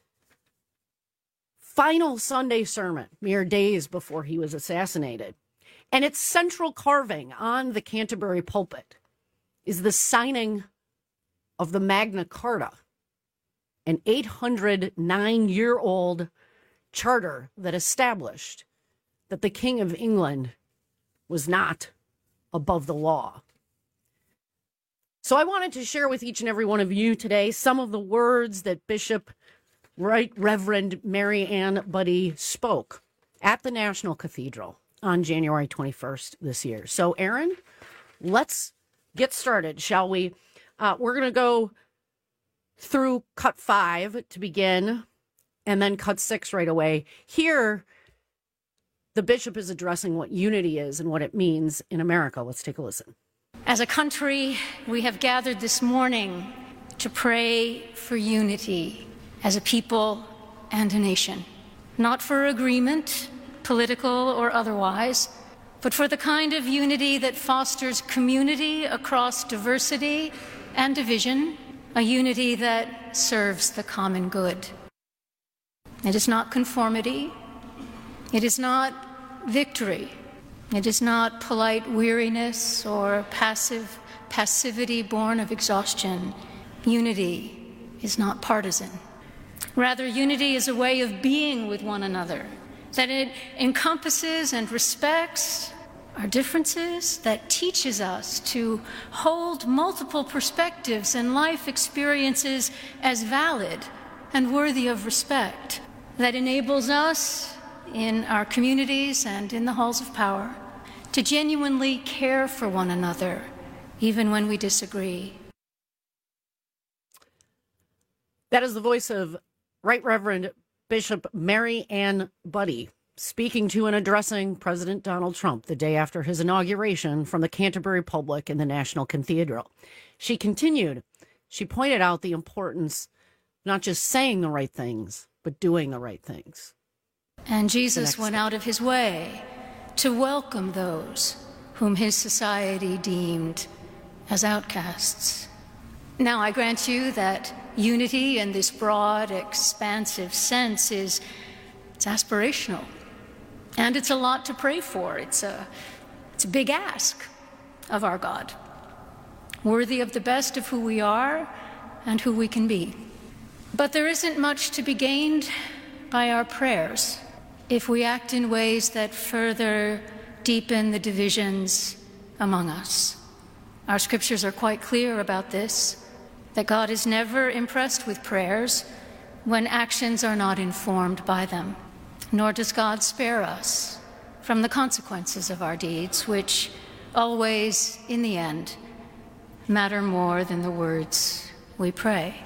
P: final Sunday sermon mere days before he was assassinated. And its central carving on the Canterbury pulpit is the signing of the Magna Carta, an eight hundred nine year old charter that established that the King of England was not above the law. So I wanted to share with each and every one of you today some of the words that Bishop Right Reverend Mary Ann Budde spoke at the National Cathedral on January twenty-first this year. So, Aaron, let's get started, shall we? Uh, we're going to go through cut five to begin, and then cut six right away. Here, the bishop is addressing what unity is and what it means in America. Let's take a listen.
E: As a country, we have gathered this morning to pray for unity as a people and a nation, not for agreement, political or otherwise, but for the kind of unity that fosters community across diversity and division, a unity that serves the common good. It is not conformity. It is not victory. It is not polite weariness or passive passivity born of exhaustion. Unity is not partisan. Rather, unity is a way of being with one another, that it encompasses and respects our differences, that teaches us to hold multiple perspectives and life experiences as valid and worthy of respect, that enables us in our communities and in the halls of power to genuinely care for one another, even when we disagree.
P: That is the voice of Right Reverend Bishop Mary Ann Budde speaking to and addressing President Donald Trump the day after his inauguration from the Canterbury Pulpit in the National Cathedral. She continued, she pointed out the importance of not just saying the right things, but doing the right things.
E: And Jesus went out of his way to welcome those whom his society deemed as outcasts. Now, I grant you that unity in this broad, expansive sense is it's aspirational. And it's a lot to pray for. It's a, it's a big ask of our God, worthy of the best of who we are and who we can be. But there isn't much to be gained by our prayers if we act in ways that further deepen the divisions among us. Our scriptures are quite clear about this, that God is never impressed with prayers when actions are not informed by them. Nor does God spare us from the consequences of our deeds, which always, in the end, matter more than the words we pray.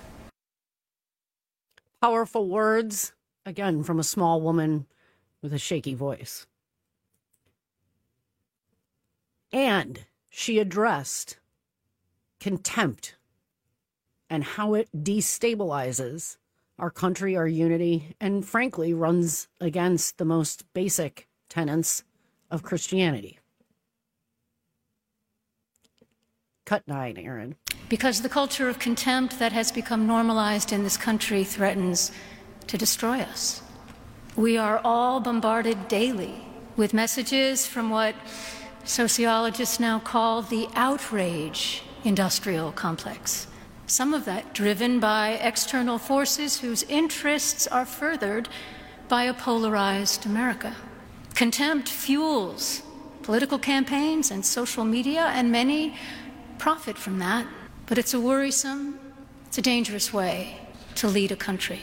P: Powerful words, again, from a small woman with a shaky voice. And she addressed contempt and how it destabilizes our country, our unity, and frankly runs against the most basic tenets of Christianity. Cut nine, Aaron.
E: Because the culture of contempt that has become normalized in this country threatens to destroy us. We are all bombarded daily with messages from what sociologists now call the outrage industrial complex. Some of that driven by external forces whose interests are furthered by a polarized America. Contempt fuels political campaigns and social media, and many profit from that. But it's a worrisome, it's a dangerous way to lead a country.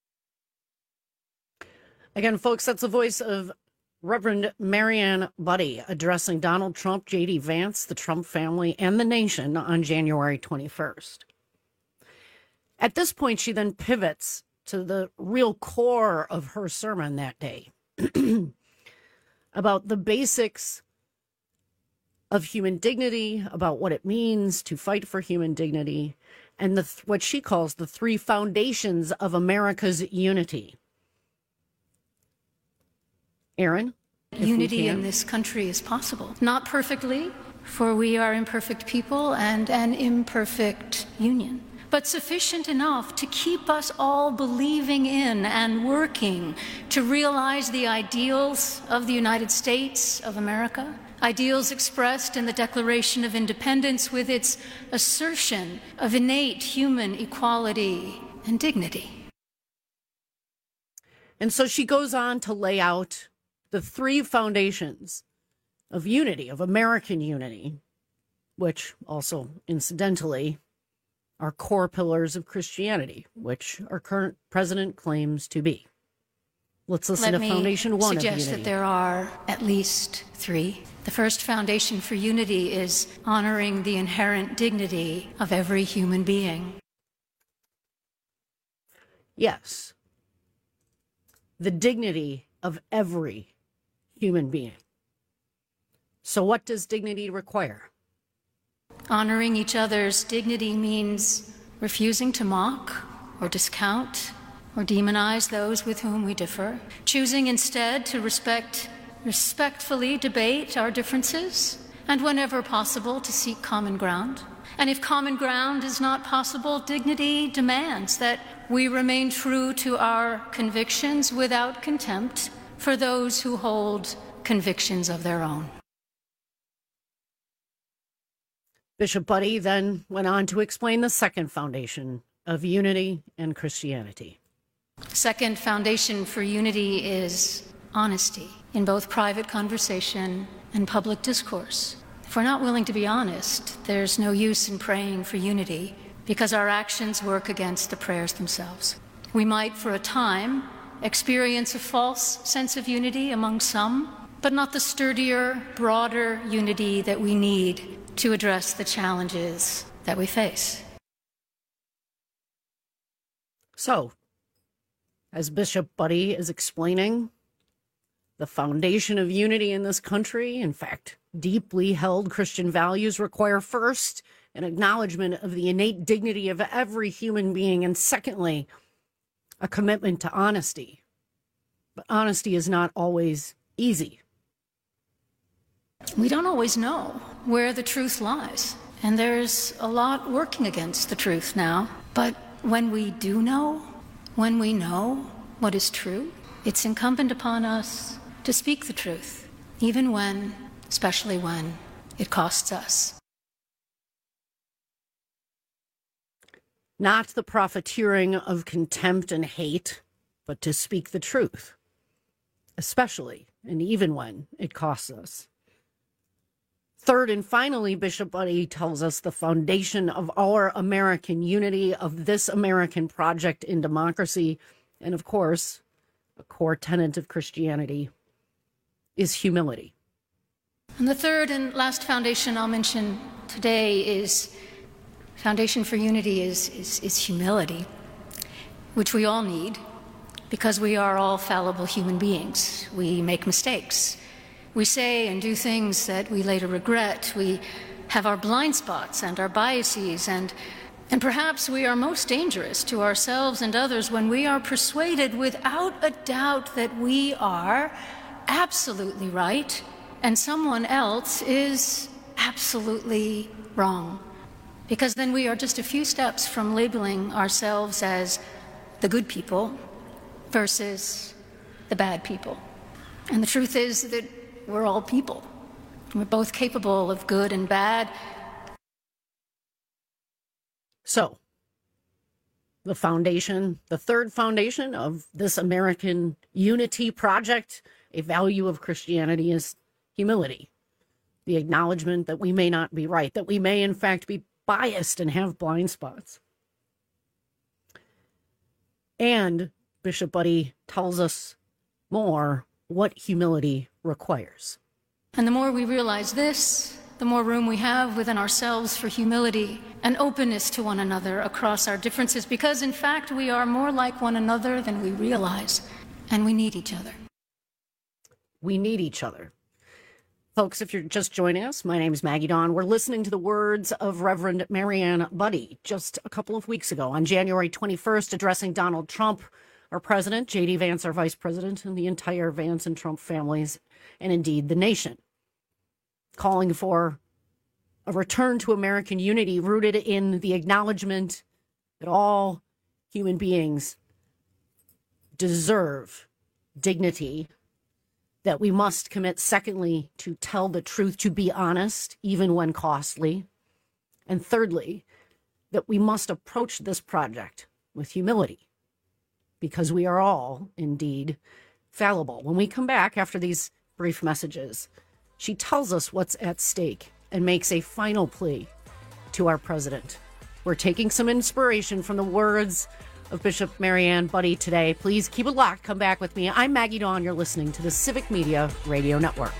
P: Again, folks, that's the voice of Reverend Mary Ann Budde addressing Donald Trump, J D Vance, the Trump family, and the nation on January twenty-first. At this point, she then pivots to the real core of her sermon that day about the basics of human dignity, about what it means to fight for human dignity, and the what she calls the three foundations of America's unity. Aaron? If we
E: Unity
P: can.
E: in this country is possible. Not perfectly, for we are imperfect people and an imperfect union, but sufficient enough to keep us all believing in and working to realize the ideals of the United States of America, ideals expressed in the Declaration of Independence with its assertion of innate human equality and dignity.
P: And so she goes on to lay out the three foundations of unity, of American unity, which also, incidentally, are core pillars of Christianity, which our current president claims to be. Let's listen
E: Let
P: to Foundation One of
E: suggest
P: Unity.
E: that there are at least three. The first foundation for unity is honoring the inherent dignity of every human being.
P: Yes. The dignity of every human being. So what does dignity require?
E: Honoring each other's dignity means refusing to mock or discount or demonize those with whom we differ, choosing instead to respect, respectfully debate our differences, and whenever possible to seek common ground. And if common ground is not possible, dignity demands that we remain true to our convictions without contempt for those who hold convictions of their own.
P: Bishop Buddy then went on to explain the second foundation of unity and Christianity.
E: Second foundation for unity is honesty in both private conversation and public discourse. If we're not willing to be honest, there's no use in praying for unity because our actions work against the prayers themselves. We might, for a time, experience a false sense of unity among some, but not the sturdier, broader unity that we need to address the challenges that we face.
P: So, as Bishop Buddy is explaining, the foundation of unity in this country, in fact, deeply held Christian values, require first an acknowledgement of the innate dignity of every human being, and secondly, a commitment to honesty. But honesty is not always easy.
E: We don't always know where the truth lies, and there's a lot working against the truth now. But when we do know, when we know what is true, it's incumbent upon us to speak the truth, even when, especially when, it costs us.
P: Not the profiteering of contempt and hate, but to speak the truth, especially and even when it costs us. Third and finally, Bishop Buddy tells us the foundation of our American unity, of this American project in democracy, and of course, a core tenet of Christianity, is humility.
E: And the third and last foundation I'll mention today is foundation for unity is, is, is humility, which we all need because we are all fallible human beings. We make mistakes. We say and do things that we later regret. We have our blind spots and our biases, and, and perhaps we are most dangerous to ourselves and others when we are persuaded without a doubt that we are absolutely right and someone else is absolutely wrong. Because then we are just a few steps from labeling ourselves as the good people versus the bad people. And the truth is that we're all people. We're both capable of good and bad.
P: So, the foundation, the third foundation of this American unity project, a value of Christianity, is humility. The acknowledgement that we may not be right, that we may in fact be biased and have blind spots. And Bishop Buddy tells us more what humility requires.
E: And the more we realize this, the more room we have within ourselves for humility and openness to one another across our differences, because in fact we are more like one another than we realize, and we need each other.
P: We need each other. Folks, if you're just joining us, my name is Maggie Dawn. We're listening to the words of Reverend Marianne Buddy just a couple of weeks ago on January twenty-first, addressing Donald Trump our president, J D Vance, our vice president, and the entire Vance and Trump families, and indeed the nation, calling for a return to American unity rooted in the acknowledgement that all human beings deserve dignity, that we must commit, secondly, to tell the truth, to be honest, even when costly, and thirdly, that we must approach this project with humility, because we are all, indeed, fallible. When we come back after these brief messages, she tells us what's at stake and makes a final plea to our president. We're taking some inspiration from the words of Bishop Marianne Budde today. Please keep it locked. Come back with me. I'm Maggie Dawn. You're listening to the Civic Media Radio Network.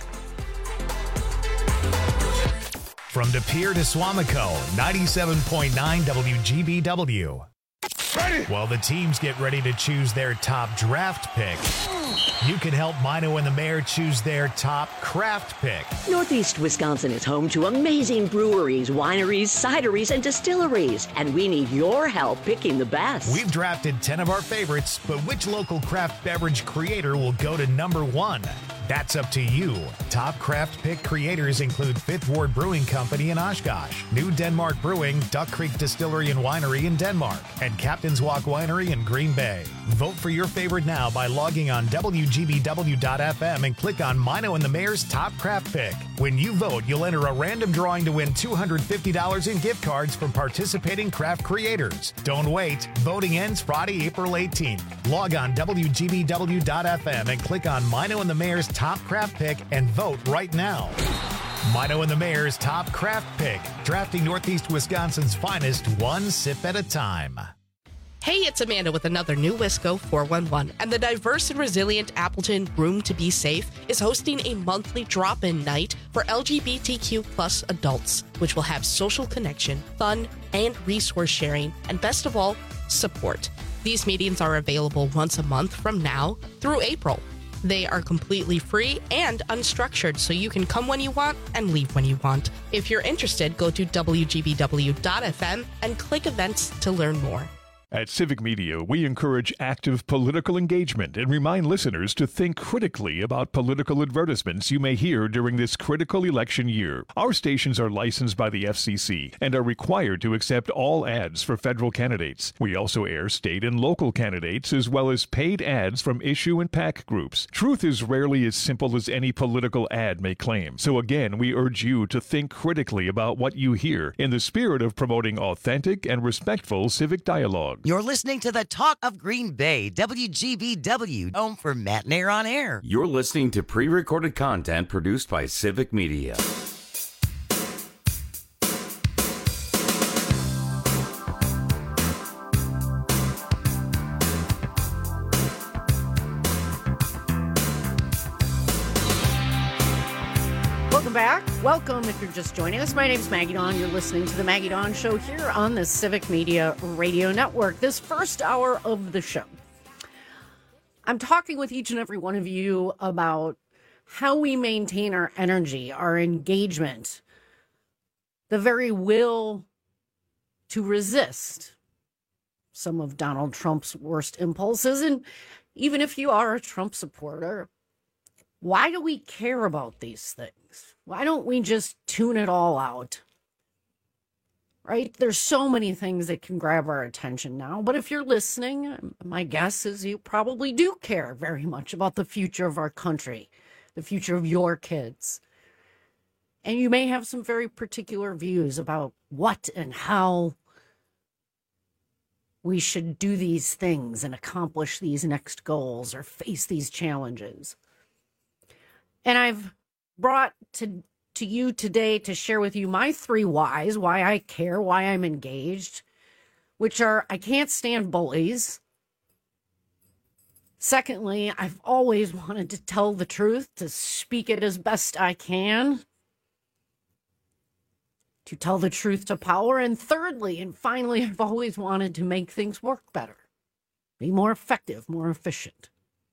A: From De Pere to Swamico, ninety-seven point nine W G B W. Ready? While the teams get ready to choose their top draft pick, you can help Mino and the Mayor choose their top craft pick.
F: Northeast Wisconsin is home to amazing breweries, wineries, cideries, and distilleries, and we need your help picking the best.
A: We've drafted ten of our favorites, but which local craft beverage creator will go to number one? That's up to you. Top craft pick creators include Fifth Ward Brewing Company in Oshkosh, New Denmark Brewing, Duck Creek Distillery and Winery in Denmark, and Captain's Walk Winery in Green Bay. Vote for your favorite now by logging on W G B W dot F M and click on Mino and the Mayor's Top Craft Pick. When you vote, you'll enter a random drawing to win two hundred fifty dollars in gift cards from participating craft creators. Don't wait. Voting ends Friday, April eighteenth. Log on W G B W dot F M and click on Mino and the Mayor's Top Craft Pick and vote right now. Mino and the Mayor's Top Craft Pick, drafting Northeast Wisconsin's finest one sip at a time.
G: Hey, it's Amanda with another new Wisco four one one, and the diverse and resilient Appleton Room to Be Safe is hosting a monthly drop-in night for L G B T Q plus adults, which will have social connection, fun, and resource sharing, and best of all, support. These meetings are available once a month from now through April. They are completely free and unstructured, so you can come when you want and leave when you want. If you're interested, go to W G B W dot F M and click events to learn more.
I: At Civic Media, we encourage active political engagement and remind listeners to think critically about political advertisements you may hear during this critical election year. Our stations are licensed by the F C C and are required to accept all ads for federal candidates. We also air state and local candidates as well as paid ads from issue and PAC groups. Truth is rarely as simple as any political ad may claim. So again, we urge you to think critically about what you hear in the spirit of promoting authentic and respectful civic dialogue.
D: You're listening to the Talk of Green Bay, W G B W, home for Matt Nair on Air.
U: You're listening to pre-recorded content produced by Civic Media.
P: Welcome back. Welcome if you're just joining us. My name's Maggie Dawn. You're listening to the Maggie Dawn Show here on the Civic Media Radio Network. This first hour of the show, I'm talking with each and every one of you about how we maintain our energy, our engagement, the very will to resist some of Donald Trump's worst impulses. And even if you are a Trump supporter, why do we care about these things? Why don't we just tune it all out? Right? There's so many things that can grab our attention now. But if you're listening, my guess is you probably do care very much about the future of our country, the future of your kids. And you may have some very particular views about what and how we should do these things and accomplish these next goals or face these challenges. And I've brought to to you today to share with you my three whys, why I care, why I'm engaged, which are I can't stand bullies. Secondly, I've always wanted to tell the truth, to speak it as best I can, to tell the truth to power. And thirdly, and finally, I've always wanted to make things work better, be more effective, more efficient.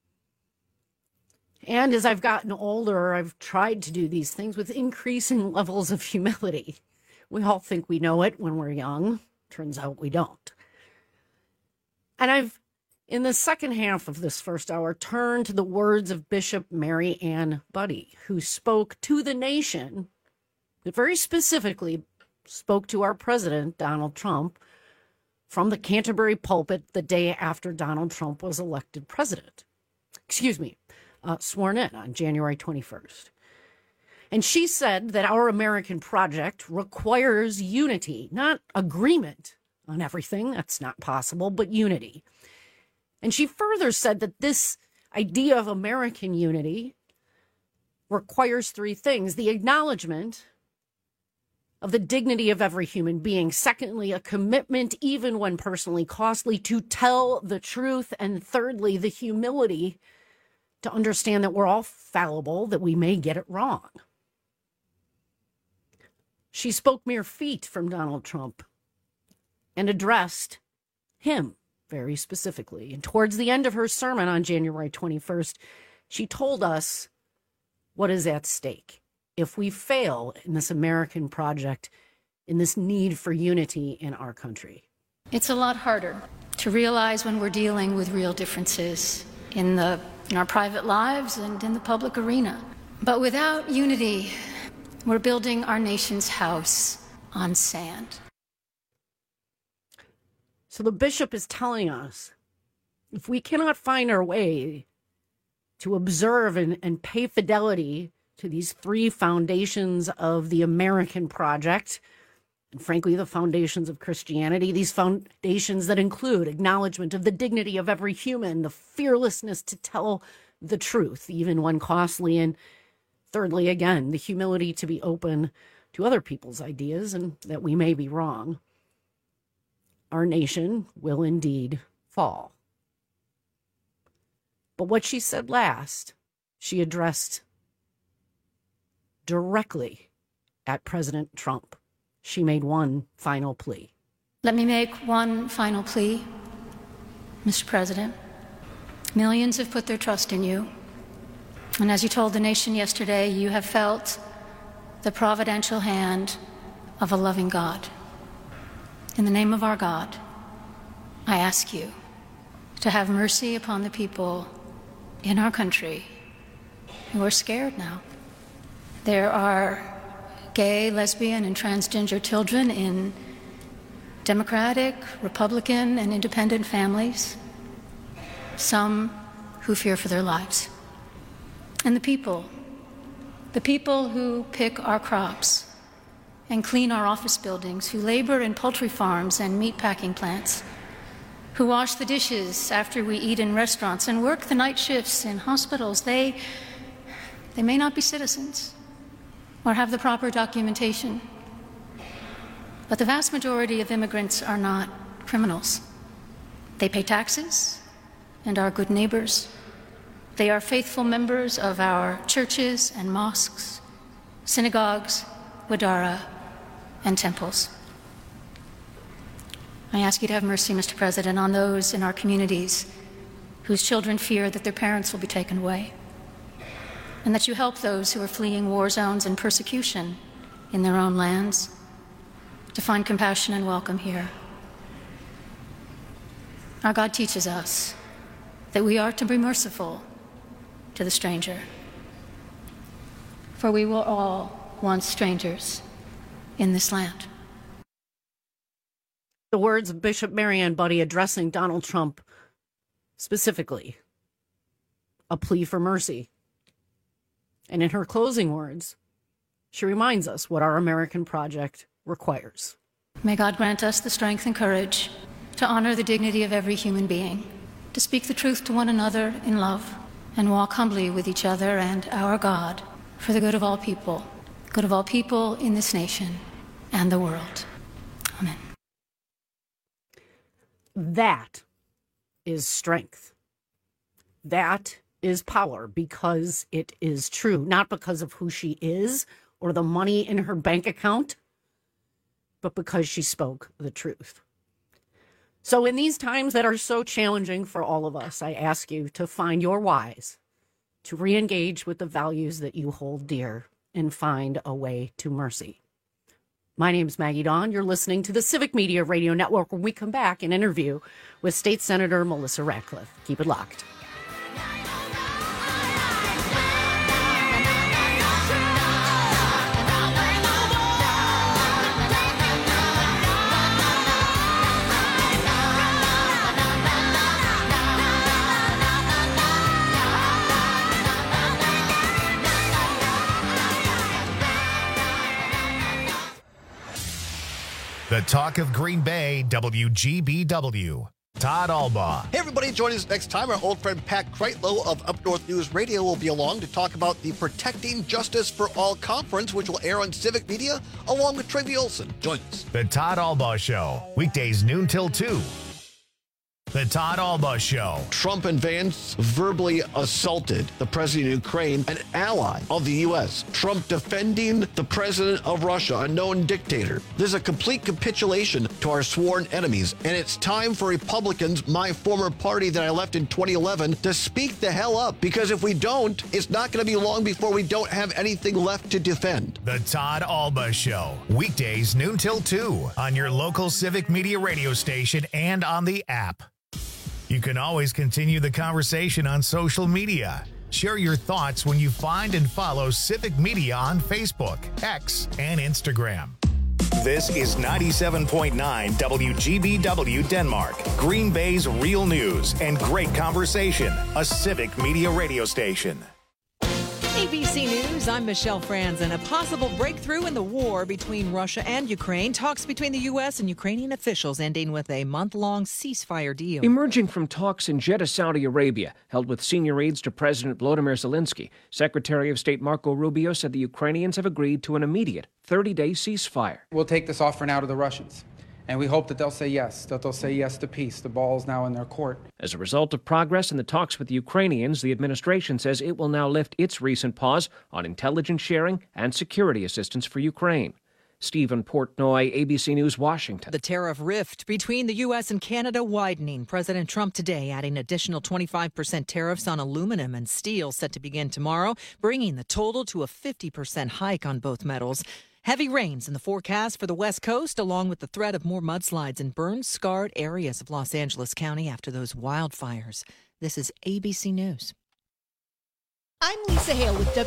P: And as I've gotten older, I've tried to do these things with increasing levels of humility. We all think we know it when we're young. Turns out we don't. And I've in the second half of this first hour, turn to the words of Bishop Mary Ann Budde, who spoke to the nation, but very specifically spoke to our president, Donald Trump, from the Canterbury pulpit the day after Donald Trump was elected president. Excuse me, uh, sworn in on January twenty-first. And she said that our American project requires unity, not agreement on everything. That's not possible, but unity. And she further said that this idea of American unity requires three things: the acknowledgement of the dignity of every human being. Secondly, a commitment, even when personally costly, to tell the truth. And thirdly, the humility to understand that we're all fallible, that we may get it wrong. She spoke mere feet from Donald Trump and addressed him very specifically. And towards the end of her sermon on January twenty-first, she told us what is at stake if we fail in this American project, in this need for unity in our country.
E: It's a lot harder to realize when we're dealing with real differences in the in our private lives and in the public arena. But without unity, we're building our nation's house on sand.
P: So the bishop is telling us, if we cannot find our way to observe and, and pay fidelity to these three foundations of the American project, and frankly, the foundations of Christianity, these foundations that include acknowledgement of the dignity of every human, the fearlessness to tell the truth, even when costly, and thirdly, again, the humility to be open to other people's ideas and that we may be wrong, our nation will indeed fall. But what she said last, she addressed directly at President Trump. She made one final plea.
E: Let me make one final plea, Mister President. Millions have put their trust in you. And as you told the nation yesterday, you have felt the providential hand of a loving God. In the name of our God, I ask you to have mercy upon the people in our country who are scared now. There are gay, lesbian, and transgender children in Democratic, Republican, and independent families, some who fear for their lives. And the people, the people who pick our crops and clean our office buildings, who labor in poultry farms and meat packing plants, who wash the dishes after we eat in restaurants and work the night shifts in hospitals, they, they may not be citizens or have the proper documentation. But the vast majority of immigrants are not criminals. They pay taxes and are good neighbors. They are faithful members of our churches and mosques, synagogues, wadara, and temples. I ask you to have mercy, Mister President, on those in our communities whose children fear that their parents will be taken away, and that you help those who are fleeing war zones and persecution in their own lands to find compassion and welcome here. Our God teaches us that we are to be merciful to the stranger, for we were all once strangers in this land.
P: The words of Bishop Mary Ann Budde addressing Donald Trump specifically, a plea for mercy. And in her closing words, she reminds us what our American project requires.
E: May God grant us the strength and courage to honor the dignity of every human being, to speak the truth to one another in love, and walk humbly with each other and our God for the good of all people, good of all people in this nation and the world. Amen.
P: That is strength. That is power, because it is true, not because of who she is or the money in her bank account, but because she spoke the truth. So in these times that are so challenging for all of us, I ask you to find your whys, to re-engage with the values that you hold dear, and find a way to mercy. My name's Maggie Dawn. You're listening to the Civic Media Radio Network, where we come back and interview with State Senator Melissa Ratcliffe. Keep it locked.
A: The talk of Green Bay, W G B W. Todd Albaugh.
C: Hey, everybody, join us next time. Our old friend Pat Kreitlow of Up North News Radio will be along to talk about the Protecting Justice for All conference, which will air on Civic Media, along with Tracy Olson. Join us.
A: The Todd Albaugh Show, weekdays noon till two. The Todd Albaugh Show.
C: Trump and Vance verbally assaulted the president of Ukraine, an ally of the U S. Trump defending the president of Russia, a known dictator. This is a complete capitulation to our sworn enemies, and it's time for Republicans, my former party that I left in twenty eleven, to speak the hell up, because if we don't, it's not going to be long before we don't have anything left to defend.
A: The Todd Albaugh Show, weekdays noon till two on your local Civic Media radio station and on the app. You can always continue the conversation on social media. Share your thoughts when you find and follow Civic Media on Facebook, X, and Instagram. This is ninety-seven point nine W G B W Denmark, Green Bay's real news and great conversation, a Civic Media radio station.
J: A B C News, I'm Michelle Franzen. A possible breakthrough in the war between Russia and Ukraine. Talks between the U S and Ukrainian officials ending with a month-long ceasefire deal.
K: Emerging from talks in Jeddah, Saudi Arabia, held with senior aides to President Volodymyr Zelensky, Secretary of State Marco Rubio said the Ukrainians have agreed to an immediate thirty-day ceasefire.
L: We'll take this offer now to the Russians. And we hope that they'll say yes, that they'll say yes to peace. The ball's now in their court.
K: As a result of progress in the talks with the Ukrainians, the administration says it will now lift its recent pause on intelligence sharing and security assistance for Ukraine. Stephen Portnoy, A B C News, Washington.
J: The tariff rift between the U S and Canada widening. President Trump today adding additional twenty-five percent tariffs on aluminum and steel set to begin tomorrow, bringing the total to a fifty percent hike on both metals. Heavy rains in the forecast for the West Coast, along with the threat of more mudslides in burn-scarred areas of Los Angeles County after those wildfires. This is A B C News.
M: I'm Lisa Hale with